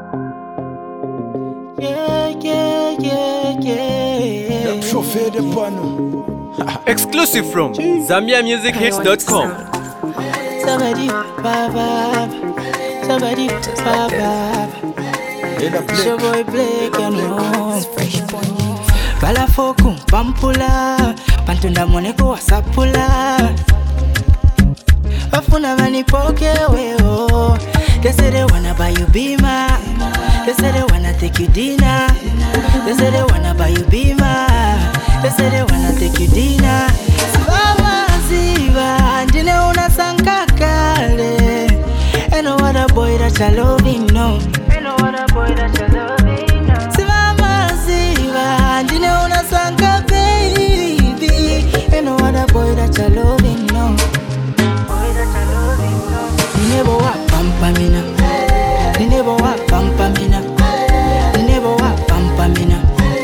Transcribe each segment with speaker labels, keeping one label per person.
Speaker 1: Exclusive from ZambiaMusicHits.com.
Speaker 2: Somebody baba, somebody baba. It's your boy Blake and home. Balafoku pampula, pantunda moneko wasapula. Wafuna mani poke weo. They say they wanna buy you Beamer. They say they wanna take you dinner. They say they wanna buy you Beamer. They say they wanna take you dinner. Mama ziva, ndine unasanka kale. Ain't no other boy that you loving, no. Ain't no other boy that you loving, no. Mama ziva, ndine unasanka baby. Ain't no other boy that you loving, no. Boy that you loving, no. You never walk pampamina. You never walk pampamina. You never walk pampamina.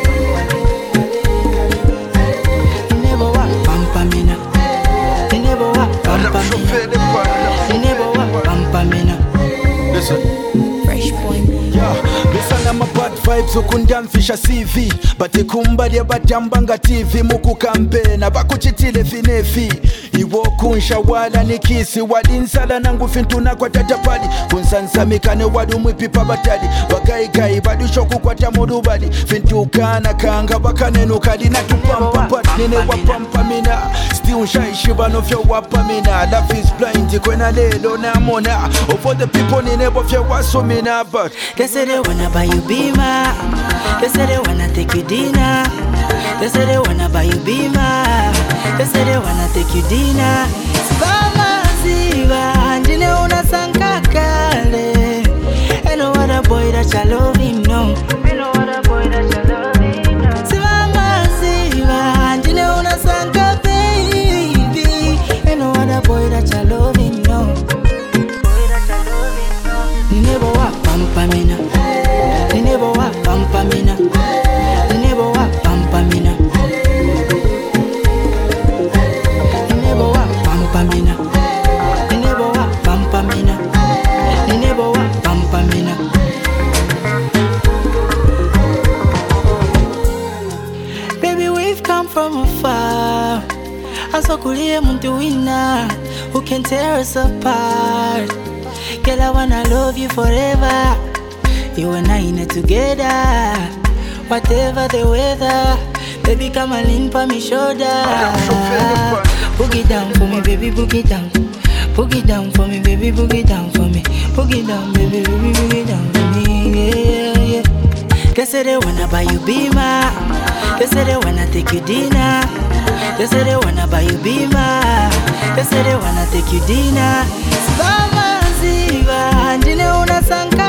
Speaker 3: Vibes okundamfisha CV batekumbadya batambanga TV muku kampena bakuchitile finefi iwo kunsha wala nikisi walinsala nangu fintuna kwa tatapali kunsansamikane wadu mwipipa batali bagaigai badushoku kwa tamurubali fintukana kanga bakanenu kali natupampa pat nene wapampa mina still shaishi banofyo wapa mina love is blind kwena lelo na mona for the people nene bofya wasomina but
Speaker 2: they say they wanna buy you Beamer. They say they wanna take you dinner. They say they wanna buy you Beamer. They say they wanna take you dinner. Mama ziva, ndine unasanka kale. Ain't no other boy that you loving, no. Ain't no other boy that you loving, no. Mama ziva, ndine unasanka baby. Ain't no other boy that you loving, no. Boy that you loving, no. You never walk pampamina. You never walk pampamina. You never walk pampamina. You never walk pampamina. You never walk pampamina. You never walk pampamina. Baby, we've come from afar. Asokulie muntu wina who can tear us apart. Girl, I wanna love you forever. You and I in it together. Whatever the weather, baby, come and lean for me shoulder. Boogie down for me, baby, boogie down. Boogie down for me, baby, boogie down for me. Boogie down, baby, baby, boogie down for me. Yeah, yeah. They say they wanna buy you Beamer. They say they wanna take you dinner. They say they wanna buy you Beamer. They say they wanna take you dinner. Mama ziva, ndine unasanka